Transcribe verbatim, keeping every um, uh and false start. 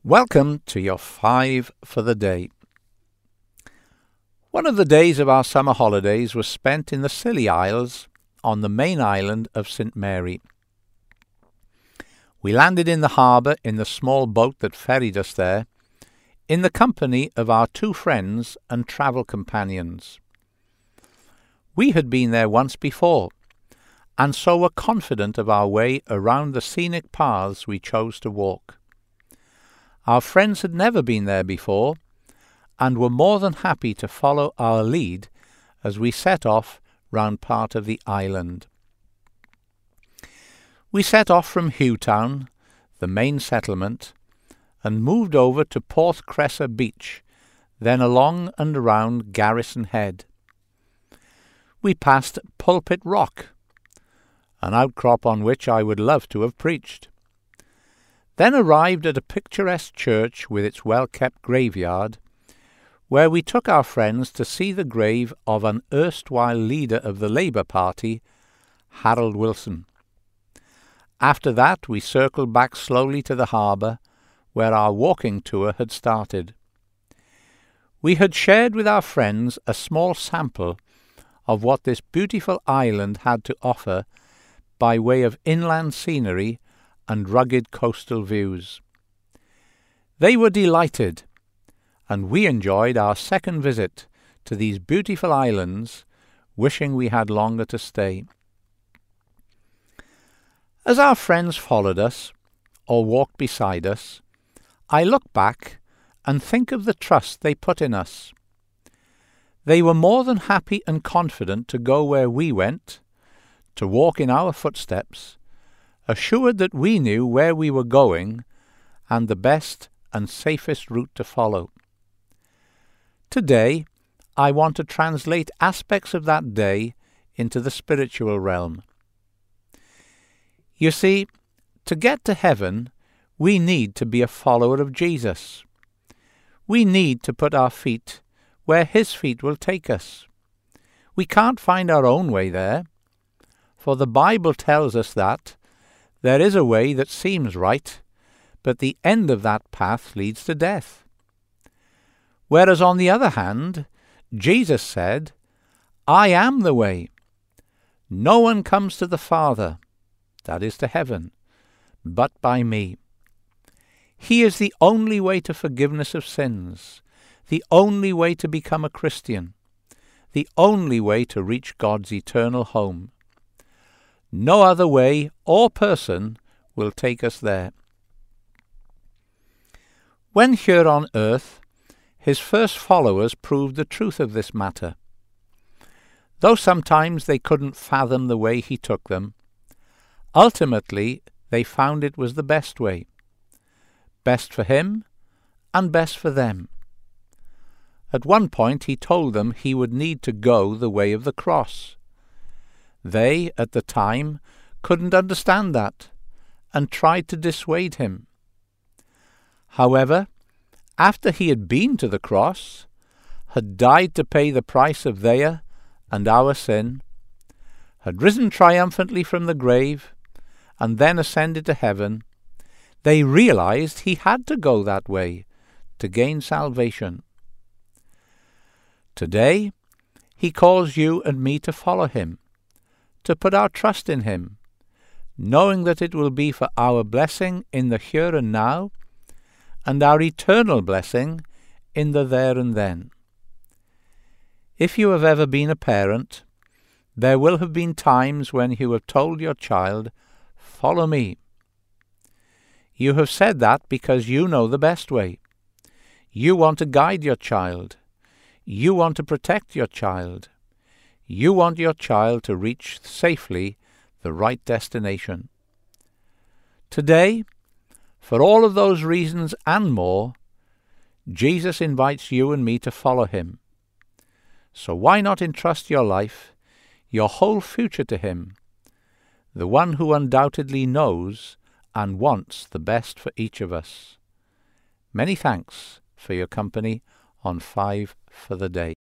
Welcome to your five for the day. One of the days of our summer holidays was spent in the Scilly Isles on the main island of Saint Mary. We landed in the harbour in the small boat that ferried us there, in the company of our two friends and travel companions. We had been there once before, and so were confident of our way around the scenic paths we chose to walk. Our friends had never been there before, and were more than happy to follow our lead as we set off round part of the island. We set off from Hewtown, the main settlement, and moved over to Port Cressa Beach, then along and around Garrison Head. We passed Pulpit Rock, an outcrop on which I would love to have preached, then arrived at a picturesque church with its well-kept graveyard, where we took our friends to see the grave of an erstwhile leader of the Labour Party, Harold Wilson. After that we circled back slowly to the harbour, where our walking tour had started. We had shared with our friends a small sample of what this beautiful island had to offer by way of inland scenery and rugged coastal views. They were delighted, and we enjoyed our second visit to these beautiful islands, wishing we had longer to stay. As our friends followed us, or walked beside us, I look back and think of the trust they put in us. They were more than happy and confident to go where we went, to walk in our footsteps, assured that we knew where we were going and the best and safest route to follow. Today, I want to translate aspects of that day into the spiritual realm. You see, to get to heaven, we need to be a follower of Jesus. We need to put our feet where his feet will take us. We can't find our own way there, for the Bible tells us that there is a way that seems right, but the end of that path leads to death. Whereas on the other hand, Jesus said, "I am the way. No one comes to the Father," that is to heaven, "but by me." He is the only way to forgiveness of sins, the only way to become a Christian, the only way to reach God's eternal home. No other way or person will take us there. When here on earth, his first followers proved the truth of this matter. Though sometimes they couldn't fathom the way he took them, ultimately they found it was the best way. Best for him and best for them. At one point he told them he would need to go the way of the cross. They, at the time, couldn't understand that, and tried to dissuade him. However, after he had been to the cross, had died to pay the price of their and our sin, had risen triumphantly from the grave, and then ascended to heaven, they realized he had to go that way to gain salvation. Today, he calls you and me to follow him, to put our trust in him, knowing that it will be for our blessing in the here and now, and our eternal blessing in the there and then. If you have ever been a parent, there will have been times when you have told your child, "Follow me." You have said that because you know the best way. You want to guide your child. You want to protect your child. You want your child to reach safely the right destination. Today, for all of those reasons and more, Jesus invites you and me to follow him. So why not entrust your life, your whole future to him, the one who undoubtedly knows and wants the best for each of us. Many thanks for your company on Five for the Day.